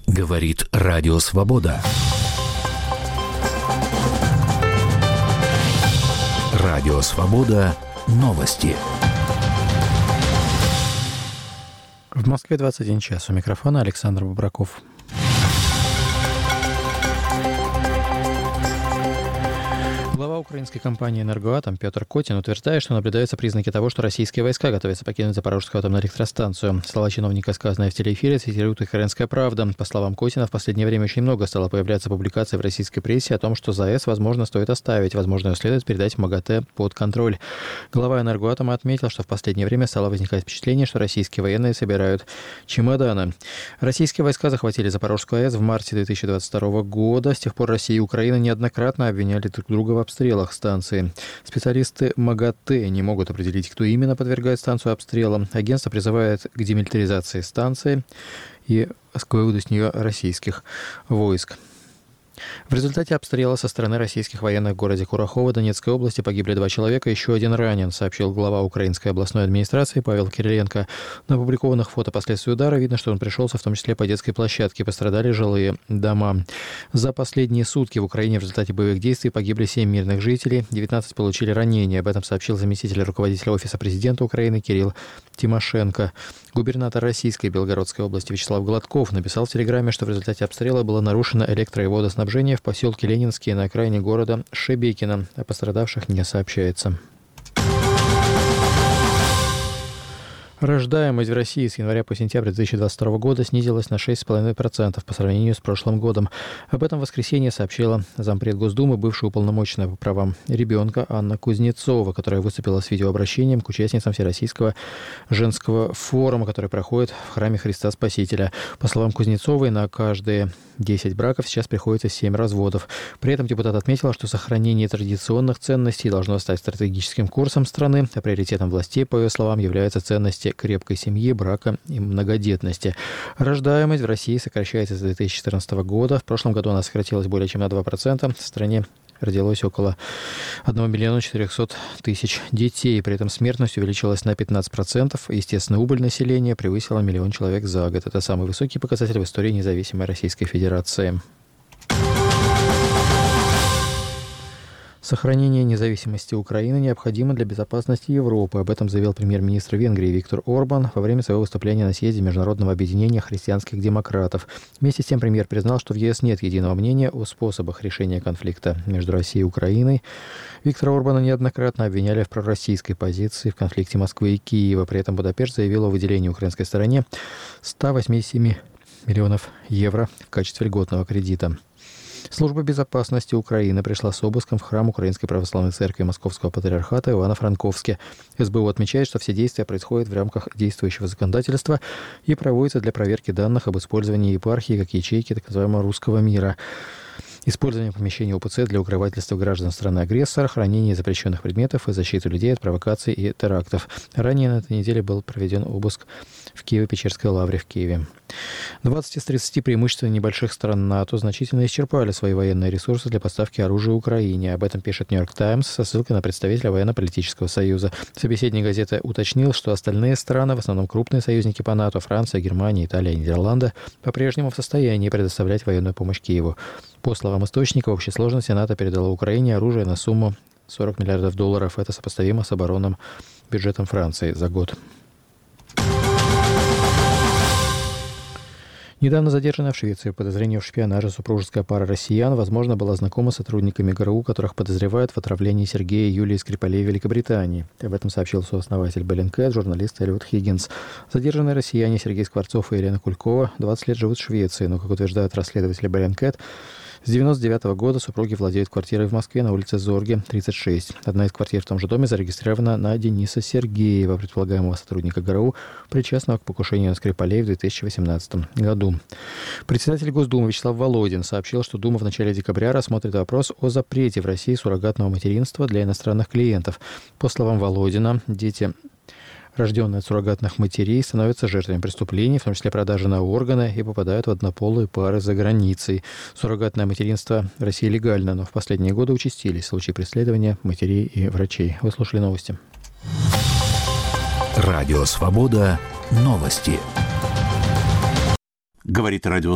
Говорит Радио Свобода. Радио Свобода. Новости. В Москве 21 час. У микрофона Александр Бобраков. Глава украинской компании «Энергоатом» Петр Котин утверждает, что наблюдаются признаки того, что российские войска готовятся покинуть Запорожскую атомную электростанцию. Слова чиновника, сказанные в телеэфире, цитирует «Украинская правда». По словам Котина, в последнее время очень много стало появляться публикаций в российской прессе о том, что ЗАЭС, возможно, стоит оставить, возможно, ее следует передать МАГАТЭ под контроль. Глава «Энергоатома» отметил, что в последнее время стало возникать впечатление, что российские военные собирают чемоданы. Российские войска захватили Запорожскую АЭС в марте 2022 года. С тех пор Россия и Украина неоднократно обвиняли друг друга в обстрелах станции. Специалисты МАГАТЭ не могут определить, кто именно подвергает станцию обстрелам. Агентство призывает к демилитаризации станции и к выводу с нее российских войск. В результате обстрела со стороны российских военных в городе Курахово Донецкой области погибли 2 человека, еще 1 ранен, сообщил глава Украинской областной администрации Павел Кириленко. На опубликованных фото последствий удара видно, что он пришелся в том числе по детской площадке, пострадали жилые дома. За последние сутки в Украине в результате боевых действий погибли 7 мирных жителей, 19 получили ранения. Об этом сообщил заместитель руководителя Офиса президента Украины Кирилл Тимошенко. Губернатор Российской Белгородской области Вячеслав Гладков написал в Телеграме, что в результате обстрела было нарушено электро- и водоснабжение в поселке Ленинский на окраине города Шебекино. О пострадавших не сообщается. Рождаемость в России с января по сентябрь 2022 года снизилась на 6,5% по сравнению с прошлым годом. Об этом в воскресенье сообщила зампред Госдумы, бывшая уполномоченная по правам ребенка Анна Кузнецова, которая выступила с видеообращением к участницам Всероссийского женского форума, который проходит в храме Христа Спасителя. По словам Кузнецовой, на каждые 10 браков сейчас приходится 7 разводов. При этом депутат отметила, что сохранение традиционных ценностей должно стать стратегическим курсом страны, а приоритетом властей, по ее словам, являются ценности крепкой семьи, брака и многодетности. Рождаемость в России сокращается с 2014 года. В прошлом году она сократилась более чем на 2%. В стране родилось около 1 400 000 детей. При этом смертность увеличилась на 15%. Естественная убыль населения превысила 1 миллион человек за год. Это самый высокий показатель в истории независимой Российской Федерации. Сохранение независимости Украины необходимо для безопасности Европы. Об этом заявил премьер-министр Венгрии Виктор Орбан во время своего выступления на съезде Международного объединения христианских демократов. Вместе с тем премьер признал, что в ЕС нет единого мнения о способах решения конфликта между Россией и Украиной. Виктора Орбана неоднократно обвиняли в пророссийской позиции в конфликте Москвы и Киева. При этом Будапешт заявил о выделении украинской стороне 187 миллионов евро в качестве льготного кредита. Служба безопасности Украины пришла с обыском в храм Украинской православной церкви Московского патриархата Ивано-Франковске. СБУ отмечает, что все действия происходят в рамках действующего законодательства и проводятся для проверки данных об использовании епархии как ячейки так называемого русского мира. Использование помещений УПЦ для укрывательства граждан страны-агрессора, хранение запрещенных предметов и защиты людей от провокаций и терактов. Ранее на этой неделе был проведен обыск в Киево-Печерской лавре в Киеве. 20 из 30 преимущественно небольших стран НАТО значительно исчерпали свои военные ресурсы для поставки оружия Украине. Об этом пишет «Нью-Йорк Таймс» со ссылкой на представителя военно-политического союза. Собеседник газеты уточнил, что остальные страны, в основном крупные союзники по НАТО, Франция, Германия, Италия и Нидерланды, по-прежнему в состоянии предоставлять военную помощь Киеву. По словам источника, в общей сложности НАТО передало Украине оружие на сумму $40 миллиардов. Это сопоставимо с оборонным бюджетом Франции за год. Недавно задержанная в Швеции по подозрению в шпионаже супружеская пара россиян, возможно, была знакома с сотрудниками ГРУ, которых подозревают в отравлении Сергея и Юлии Скрипалей в Великобритании. Об этом сообщил сооснователь Bellingcat, журналист Эллиот Хиггинс. Задержанные россияне Сергей Скворцов и Елена Кулькова 20 лет живут в Швеции, но, как утверждают расследователи Bellingcat, с 1999 года супруги владеют квартирой в Москве на улице Зорге, 36. Одна из квартир в том же доме зарегистрирована на Дениса Сергеева, предполагаемого сотрудника ГРУ, причастного к покушению на Скрипалей в 2018 году. Председатель Госдумы Вячеслав Володин сообщил, что Дума в начале декабря рассмотрит вопрос о запрете в России суррогатного материнства для иностранных клиентов. По словам Володина, дети, рожденные от суррогатных матерей, становятся жертвами преступлений, в том числе продажи на органы, и попадают в однополые пары за границей. Суррогатное материнство в России легально, но в последние годы участились случаи преследования матерей и врачей. Вы слушали новости. Радио Свобода. Новости. Говорит радио